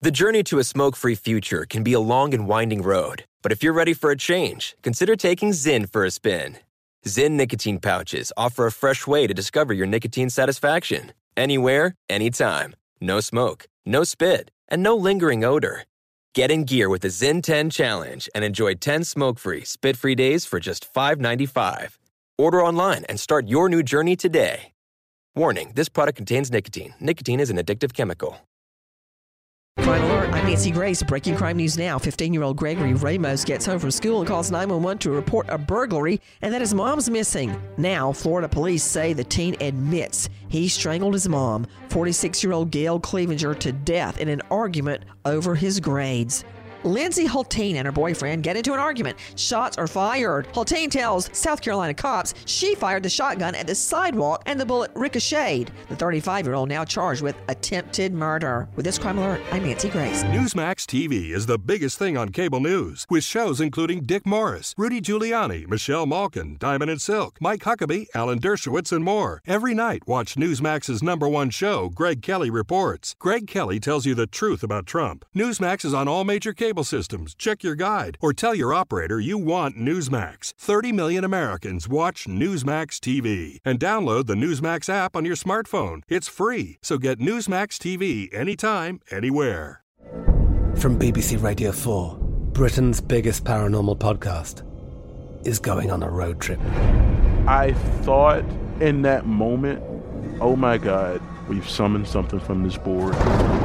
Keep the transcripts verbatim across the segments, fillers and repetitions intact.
The journey to a smoke-free future can be a long and winding road, but if you're ready for a change, consider taking Zyn for a spin. Zyn nicotine pouches offer a fresh way to discover your nicotine satisfaction. Anywhere, anytime. No smoke, no spit, and no lingering odor. Get in gear with the Zyn ten Challenge and enjoy ten smoke-free, spit-free days for just five dollars and ninety-five cents. Order online and start your new journey today. Warning, this product contains nicotine. Nicotine is an addictive chemical. Crime Alert, I'm Nancy Grace. Breaking crime news now. fifteen-year-old Gregory Ramos gets home from school and calls nine one one to report a burglary and that his mom's missing. Now, Florida police say the teen admits he strangled his mom, forty-six-year-old Gail Clevenger, to death in an argument over his grades. Lindsay Hultine and her boyfriend get into an argument. Shots are fired. Hultine tells South Carolina cops she fired the shotgun at the sidewalk and the bullet ricocheted. The thirty-five-year-old now charged with attempted murder. With this Crime Alert, I'm Nancy Grace. Newsmax T V is the biggest thing on cable news, with shows including Dick Morris, Rudy Giuliani, Michelle Malkin, Diamond and Silk, Mike Huckabee, Alan Dershowitz, and more. Every night, watch Newsmax's number one show, Greg Kelly Reports. Greg Kelly tells you the truth about Trump. Newsmax is on all major cable systems. Check your guide or tell your operator you want Newsmax. thirty million Americans watch Newsmax T V. And download the Newsmax app on your smartphone. It's free, so get Newsmax T V anytime, anywhere. From B B C Radio four, Britain's biggest paranormal podcast is going on a road trip. I thought in that moment, oh my God, we've summoned something from this board.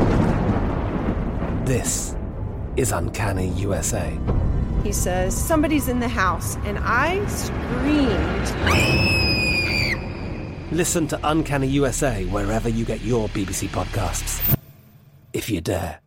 This is Uncanny U S A. He says, somebody's in the house, and I screamed. Listen to Uncanny U S A wherever you get your B B C podcasts, if you dare.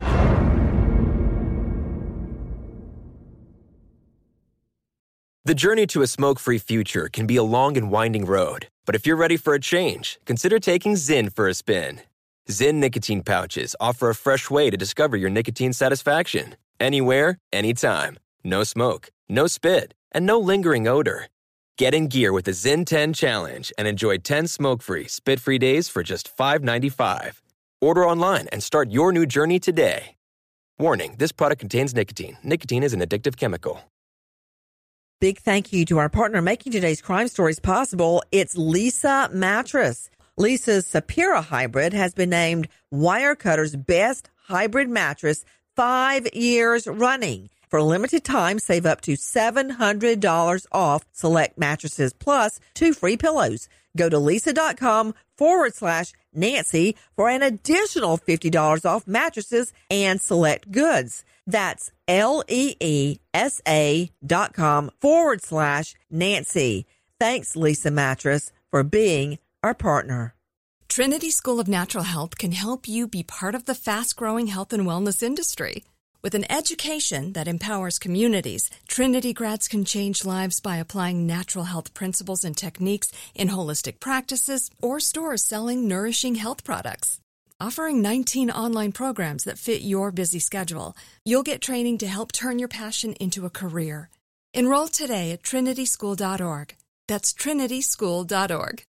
The journey to a smoke-free future can be a long and winding road, but if you're ready for a change, consider taking Zyn for a spin. Zyn nicotine pouches offer a fresh way to discover your nicotine satisfaction. Anywhere, anytime. No smoke, no spit, and no lingering odor. Get in gear with the Zyn ten Challenge and enjoy ten smoke-free, spit-free days for just five dollars and ninety-five cents. Order online and start your new journey today. Warning, this product contains nicotine. Nicotine is an addictive chemical. Big thank you to our partner making today's crime stories possible. It's Leesa Mattress. Leesa's Sapira Hybrid has been named Wirecutter's best hybrid mattress five years running. For a limited time, save up to seven hundred dollars off select mattresses plus two free pillows. Go to Leesa.com forward slash Nancy for an additional fifty dollars off mattresses and select goods. That's L-E-E-S-A dot com forward slash Nancy. Thanks, Leesa Mattress, for being our partner. Trinity School of Natural Health can help you be part of the fast-growing health and wellness industry. With an education that empowers communities, Trinity grads can change lives by applying natural health principles and techniques in holistic practices or stores selling nourishing health products. Offering nineteen online programs that fit your busy schedule, you'll get training to help turn your passion into a career. Enroll today at trinity school dot org. That's trinity school dot org.